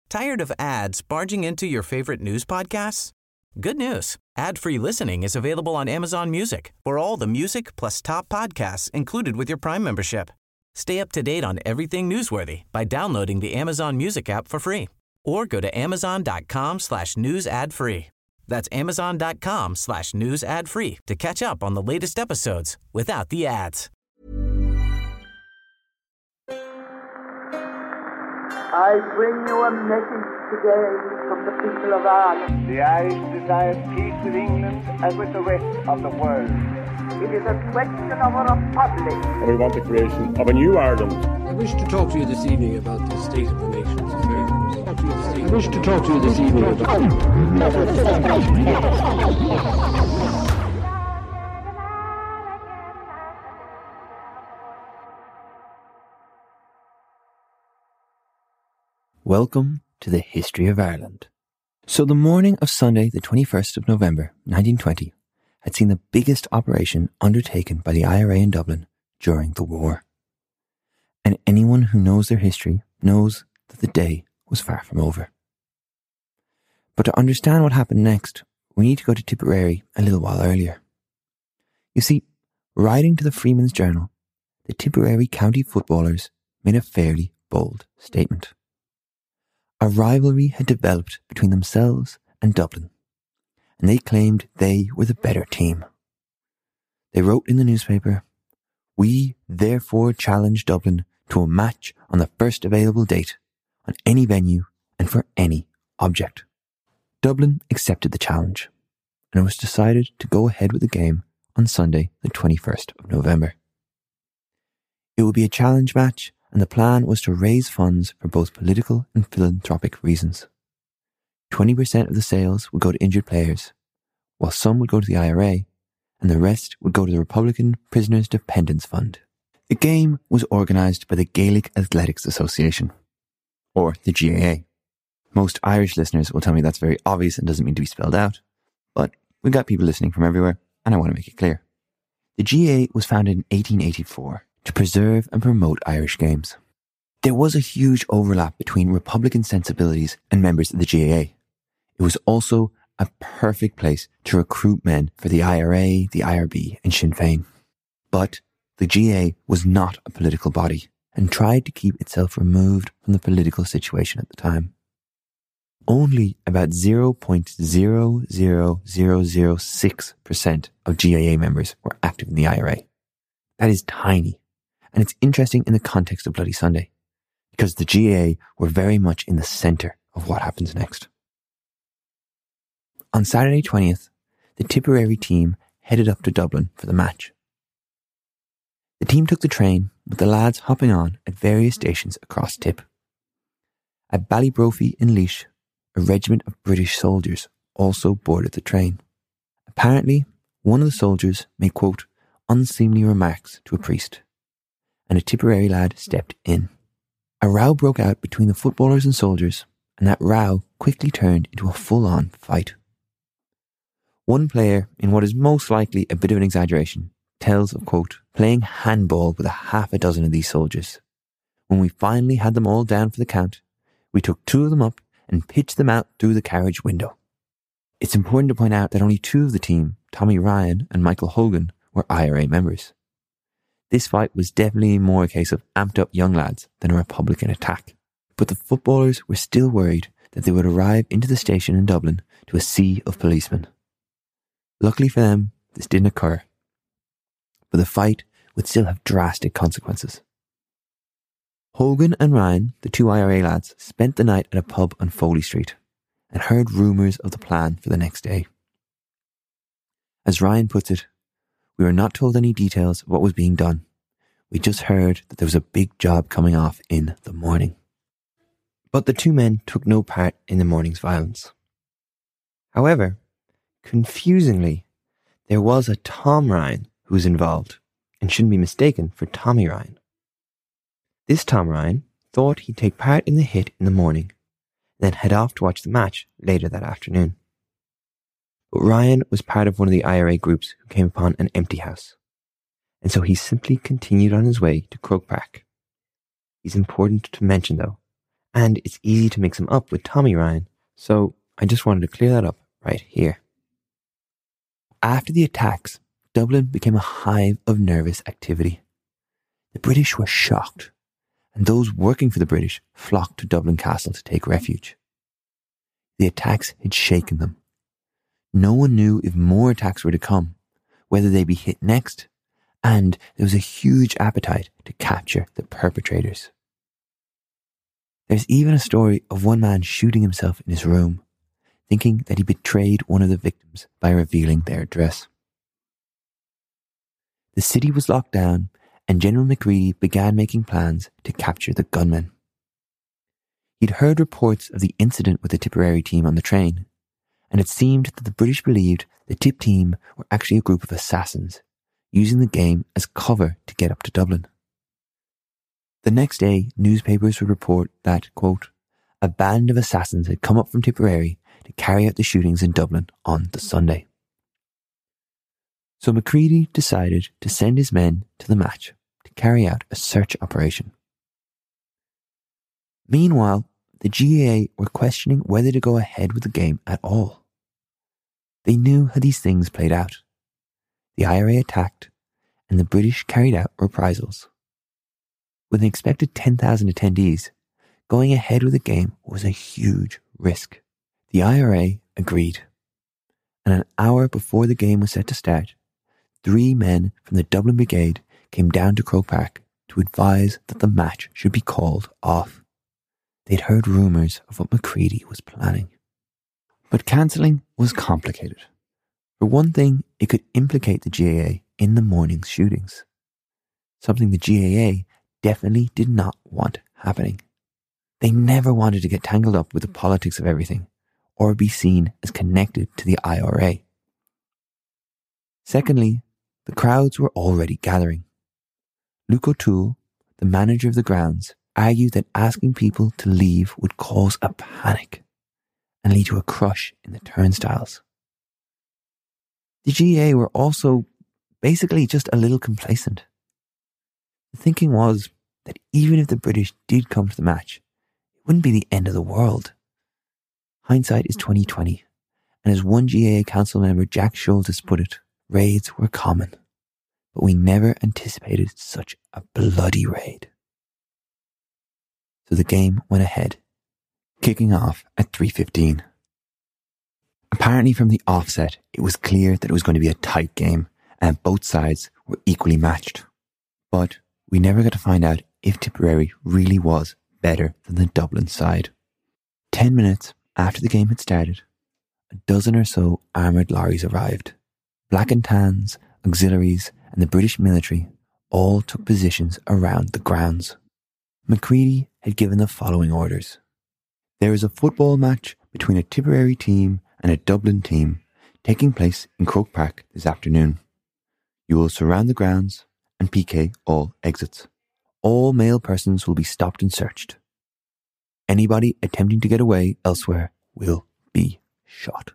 Tired of ads barging into your favorite news podcasts? Good news. Ad-free listening is available on Amazon Music for all the music plus top podcasts included with your Prime membership. Stay up to date on everything newsworthy by downloading the Amazon Music app for free or go to amazon.com/news ad free. That's amazon.com/news ad free to catch up on the latest episodes without the ads. I bring you a message today from the people of Ireland. The Irish desire peace with England and with the rest of the world. It is a question of a republic. And we want the creation of a new Ireland. I wish to talk to you this evening about the state of the nation's affairs. I wish to talk to you this evening about... Welcome to the History of Ireland. So the morning of Sunday, the 21st of November, 1920, had seen the biggest operation undertaken by the IRA in Dublin during the war. And anyone who knows their history knows that the day was far from over. But to understand what happened next, we need to go to Tipperary a little while earlier. You see, writing to the Freeman's Journal, the Tipperary county footballers made a fairly bold statement. A rivalry had developed between themselves and Dublin, and they claimed they were the better team. They wrote in the newspaper, "We therefore challenge Dublin to a match on the first available date, on any venue and for any object." Dublin accepted the challenge, and it was decided to go ahead with the game on Sunday, the 21st of November. It would be a challenge match, and the plan was to raise funds for both political and philanthropic reasons. 20% of the sales would go to injured players, while some would go to the IRA, and the rest would go to the Republican Prisoners' Dependence Fund. The game was organised by the Gaelic Athletics Association, or the GAA. Most Irish listeners will tell me that's very obvious and doesn't mean to be spelled out, but we've got people listening from everywhere, and I want to make it clear. The GAA was founded in 1884 to preserve and promote Irish games. There was a huge overlap between Republican sensibilities and members of the GAA. It was also a perfect place to recruit men for the IRA, the IRB and Sinn Féin. But the GAA was not a political body and tried to keep itself removed from the political situation at the time. Only about 0.00006% of GAA members were active in the IRA. That is tiny. And it's interesting in the context of Bloody Sunday, because the GAA were very much in the centre of what happens next. On Saturday 20th, the Tipperary team headed up to Dublin for the match. The team took the train, with the lads hopping on at various stations across Tip. At Ballybrophy in Laois, a regiment of British soldiers also boarded the train. Apparently, one of the soldiers made, quote, unseemly remarks to a priest, and a Tipperary lad stepped in. A row broke out between the footballers and soldiers, and that row quickly turned into a full-on fight. One player, in what is most likely a bit of an exaggeration, tells of, quote, playing handball with half a dozen of these soldiers. When we finally had them all down for the count, we took two of them up and pitched them out through the carriage window. It's important to point out that only two of the team, Tommy Ryan and Michael Hogan, were IRA members. This fight was definitely more a case of amped up young lads than a Republican attack. But the footballers were still worried that they would arrive into the station in Dublin to a sea of policemen. Luckily for them, this didn't occur. But the fight would still have drastic consequences. Hogan and Ryan, the two IRA lads, spent the night at a pub on Foley Street and heard rumours of the plan for the next day. As Ryan puts it, we were not told any details of what was being done. We just heard that there was a big job coming off in the morning. But the two men took no part in the morning's violence. However, confusingly, there was a Tom Ryan who was involved and shouldn't be mistaken for Tommy Ryan. This Tom Ryan thought he'd take part in the hit in the morning, then head off to watch the match later that afternoon. But Ryan was part of one of the IRA groups who came upon an empty house, and so he simply continued on his way to Croke Park. He's important to mention, though, and it's easy to mix him up with Tommy Ryan, so I just wanted to clear that up right here. After the attacks, Dublin became a hive of nervous activity. The British were shocked, and those working for the British flocked to Dublin Castle to take refuge. The attacks had shaken them. No one knew if more attacks were to come, whether they'd be hit next, and there was a huge appetite to capture the perpetrators. There's even a story of one man shooting himself in his room, thinking that he betrayed one of the victims by revealing their address. The city was locked down, and General Macready began making plans to capture the gunmen. He'd heard reports of the incident with the Tipperary team on the train, and it seemed that the British believed the Tip team were actually a group of assassins, using the game as cover to get up to Dublin. The next day, newspapers would report that, quote, a band of assassins had come up from Tipperary to carry out the shootings in Dublin on the Sunday. So Macready decided to send his men to the match to carry out a search operation. Meanwhile, the GAA were questioning whether to go ahead with the game at all. They knew how these things played out. The IRA attacked, and the British carried out reprisals. With an expected 10,000 attendees, going ahead with the game was a huge risk. The IRA agreed, and an hour before the game was set to start, 3 men from the Dublin Brigade came down to Croke Park to advise that the match should be called off. They'd heard rumours of what Macready was planning. But cancelling was complicated. For one thing, it could implicate the GAA in the morning's shootings, something the GAA definitely did not want happening. They never wanted to get tangled up with the politics of everything, or be seen as connected to the IRA. Secondly, the crowds were already gathering. Luke O'Toole, the manager of the grounds, argued that asking people to leave would cause a panic and lead to a crush in the turnstiles. The GAA were also basically just a little complacent. The thinking was that even if the British did come to the match, it wouldn't be the end of the world. Hindsight is 20/20, and as one GAA council member, Jack Schultz, has put it, raids were common, but we never anticipated such a bloody raid. So the game went ahead, kicking off at 3:15. Apparently from the offset, it was clear that it was going to be a tight game and both sides were equally matched. But we never got to find out if Tipperary really was better than the Dublin side. 10 minutes after the game had started, a dozen or so armoured lorries arrived. Black and Tans, auxiliaries and the British military all took positions around the grounds. Macready had given the following orders. There is a football match between a Tipperary team and a Dublin team taking place in Croke Park this afternoon. You will surround the grounds and PK all exits. All male persons will be stopped and searched. Anybody attempting to get away elsewhere will be shot.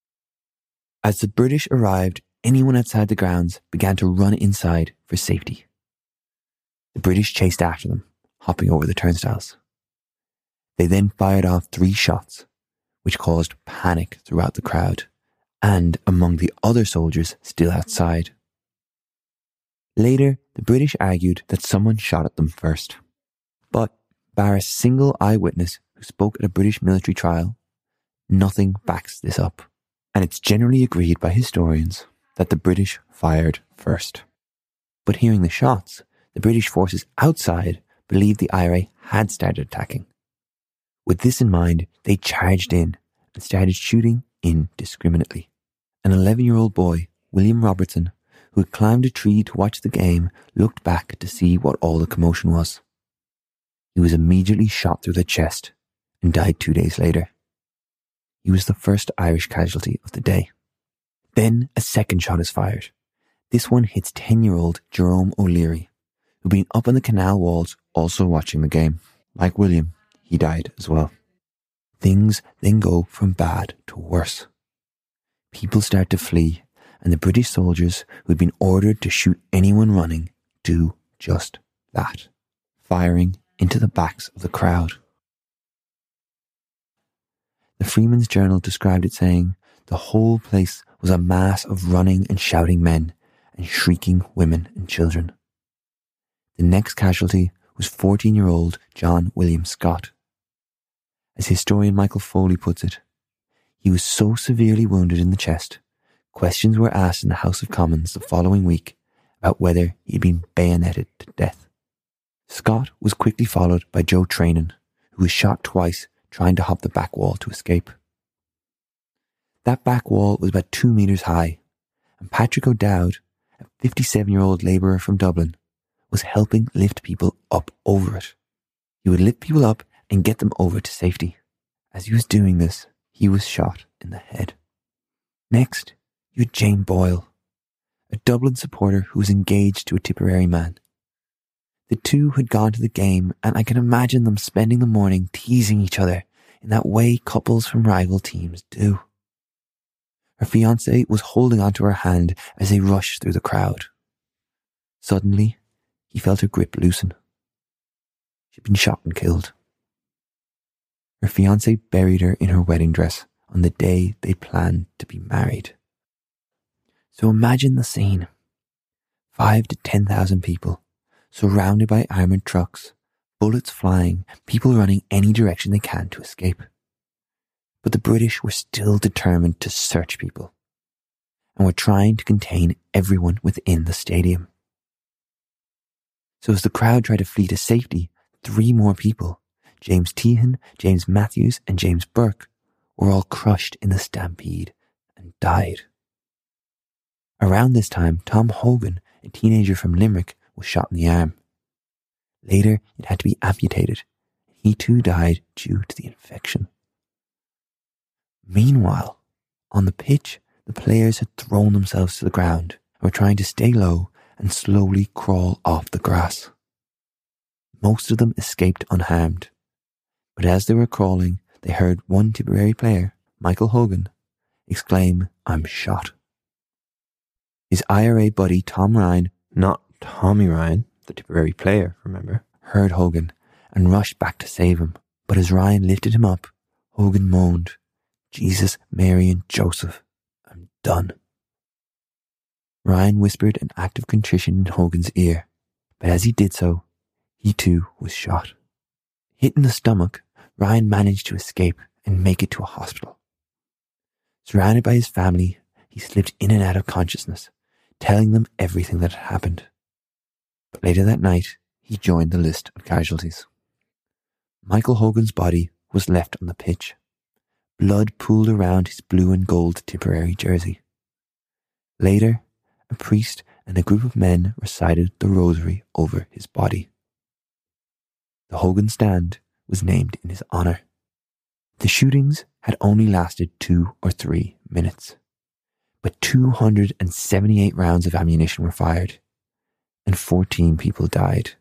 As the British arrived, anyone outside the grounds began to run inside for safety. The British chased after them, hopping over the turnstiles. They then fired off 3 shots, which caused panic throughout the crowd and among the other soldiers still outside. Later, the British argued that someone shot at them first. But, bar a single eyewitness who spoke at a British military trial, nothing backs this up. And it's generally agreed by historians that the British fired first. But hearing the shots, the British forces outside believed the IRA had started attacking. With this in mind, they charged in and started shooting indiscriminately. An 11-year-old boy, William Robertson, who had climbed a tree to watch the game, looked back to see what all the commotion was. He was immediately shot through the chest and died 2 days later. He was the first Irish casualty of the day. Then a second shot is fired. This one hits 10-year-old Jerome O'Leary, who'd been up on the canal walls also watching the game. Like William, he died as well. Things then go from bad to worse. People start to flee, and the British soldiers who'd been ordered to shoot anyone running do just that, firing into the backs of the crowd. The Freeman's Journal described it saying, "The whole place was a mass of running and shouting men and shrieking women and children." The next casualty was 14-year-old John William Scott. As historian Michael Foley puts it, he was so severely wounded in the chest, questions were asked in the House of Commons the following week about whether he had been bayoneted to death. Scott was quickly followed by Joe Trainin, who was shot twice trying to hop the back wall to escape. That back wall was about 2 metres high, and Patrick O'Dowd, a 57-year-old labourer from Dublin, was helping lift people up over it. He would lift people up and get them over to safety. As he was doing this, he was shot in the head. Next, you had Jane Boyle, a Dublin supporter who was engaged to a Tipperary man. The two had gone to the game, and I can imagine them spending the morning teasing each other in that way couples from rival teams do. Her fiancé was holding onto her hand as they rushed through the crowd. Suddenly, he felt her grip loosen. She'd been shot and killed. Her fiancé buried her in her wedding dress on the day they planned to be married. So imagine the scene. 5,000 to 10,000 people, surrounded by armoured trucks, bullets flying, people running any direction they can to escape. But the British were still determined to search people, and were trying to contain everyone within the stadium. So as the crowd tried to flee to safety, 3 more people, James Tehan, James Matthews and James Burke, were all crushed in the stampede and died. Around this time, Tom Hogan, a teenager from Limerick, was shot in the arm. Later, it had to be amputated. He too died due to the infection. Meanwhile, on the pitch, the players had thrown themselves to the ground and were trying to stay low and slowly crawl off the grass. Most of them escaped unharmed, but as they were crawling, they heard one Tipperary player, Michael Hogan, exclaim, "I'm shot." His IRA buddy Tom Ryan, not Tommy Ryan, the Tipperary player, remember, heard Hogan and rushed back to save him. But as Ryan lifted him up, Hogan moaned, "Jesus, Mary and Joseph, I'm done." Ryan whispered an act of contrition in Hogan's ear, but as he did so, he too was shot. Hit in the stomach, Ryan managed to escape and make it to a hospital. Surrounded by his family, he slipped in and out of consciousness, telling them everything that had happened. But later that night, he joined the list of casualties. Michael Hogan's body was left on the pitch. Blood pooled around his blue and gold Tipperary jersey. Later, a priest and a group of men recited the rosary over his body. The Hogan stand was named in his honour. The shootings had only lasted 2 or 3 minutes, but 278 rounds of ammunition were fired, and 14 people died.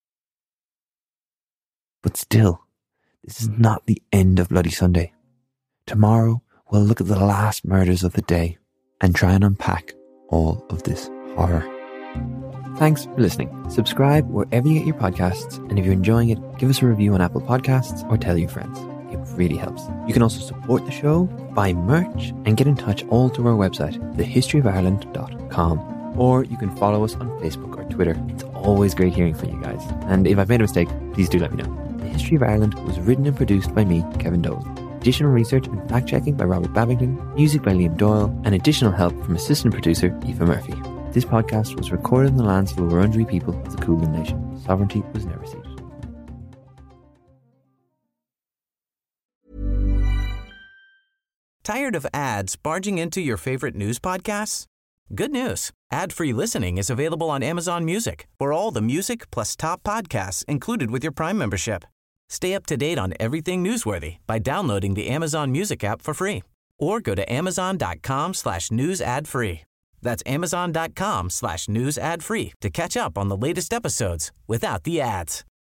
But still, this is not the end of Bloody Sunday. Tomorrow, we'll look at the last murders of the day and try and unpack all of this horror. Thanks for listening. Subscribe wherever you get your podcasts, and if you're enjoying it, give us a review on Apple Podcasts or tell your friends. It really helps. You can also support the show, buy merch, and get in touch all through our website, thehistoryofireland.com. Or you can follow us on Facebook or Twitter. It's always great hearing from you guys. And if I've made a mistake, please do let me know. The History of Ireland was written and produced by me, Kevin Dolan. Additional research and fact-checking by Robert Babington, music by Liam Doyle, and additional help from assistant producer Aoife Murphy. This podcast was recorded on the lands of the Wurundjeri people of the Kulin Nation. Sovereignty was never ceded. Tired of ads barging into your favorite news podcasts? Good news. Ad-free listening is available on Amazon Music for all the music plus top podcasts included with your Prime membership. Stay up to date on everything newsworthy by downloading the Amazon Music app for free or go to amazon.com/news ad free. That's amazon.com/news ad free to catch up on the latest episodes without the ads.